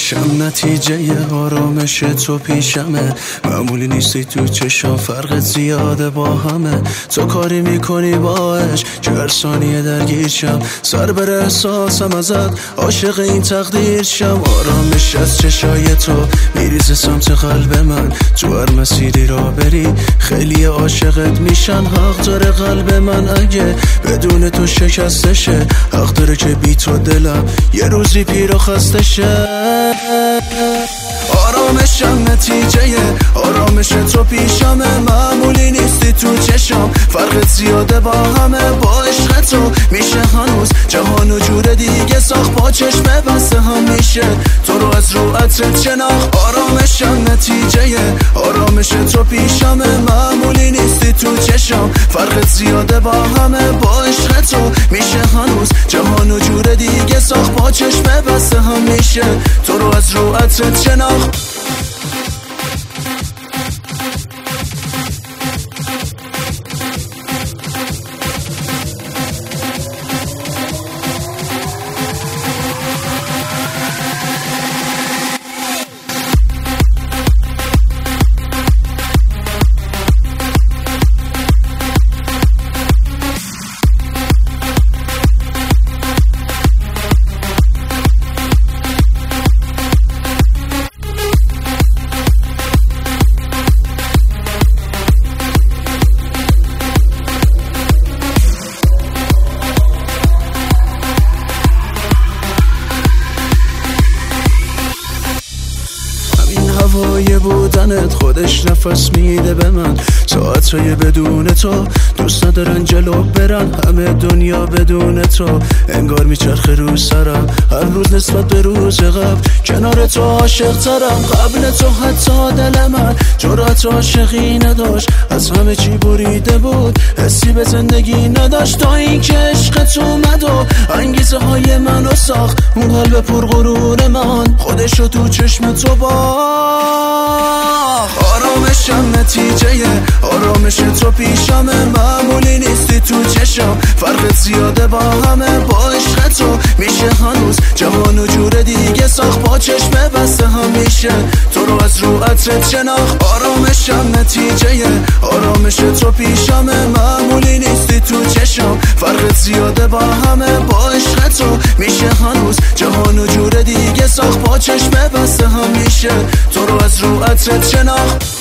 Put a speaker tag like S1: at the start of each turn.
S1: آرامشم نتیجه آرامش تو پیشمه، معمولی نیستی تو چشام، فرق زیاده با همه. تو کاری میکنی باش که هر ثانیه درگیر شم، سر بره احساسم ازت، عاشق این تقدیر شم. آرامش از چشای تو میریزه سمت قلب من، تو هر مسیری را بری خیلی عاشقت میشن. حق داره قلب من اگه بدون تو شکستشه، حق داره که بی تو دلم یه روزی پیر و خسته شه. آرامشم نتیجه آرامش تو پیشمه، معمولی نیستی تو چشام، فرقت زیاده با همه. با عشق تو میشه هنوز جهان و جور دیگه ساخت، با چشم بسته هم میشه تو رو از رو عطرت شناخت. آرامشم نتیجه آرامش تو پیشمه، معمولی نیستی تو چشام، فرقت زیاده با همه. با عشق تو میشه هنوز جهان و جور دیگه ساخت، با چشم بسته هم میشه تو رو از رو عطرت شناخت. هوای بودنت خودش نفس میده به من، ساعتهای بدون تو دوست ندارن جلو برن، همه دنیا بدون تو انگار میچرخه رو سرم، هر روز نسبت به روز قبل کنار تو عاشق ترم. قبل تو حتی دل من جرأت عاشقی نداشت، از همه چی بریده بود، حسی به زندگی نداشت، تا این که عشقت اومد و انگیزه های منو ساخت. اون قلب پرغرور من خودشو تو چشم تو با. آرامشم نتیجه آرامش تو پیشمه، معمولی نیستی تو چشم، فرقت زیاده با همه. با عشق تو میشه هنوز جهان و جور دیگه ساخت، با چشم بسته هم میشه تو رو از رو عطرت شناخت. آرامشم نتیجه آرامش تو پیشمه، معمولی نیستی تو چشم، فرقت زیاده با همه. با عشق تو میشه هنوز جهان و جور دیگه ساخت، با چشم بسته هم میشه تو رو از رو عطرت شناخت.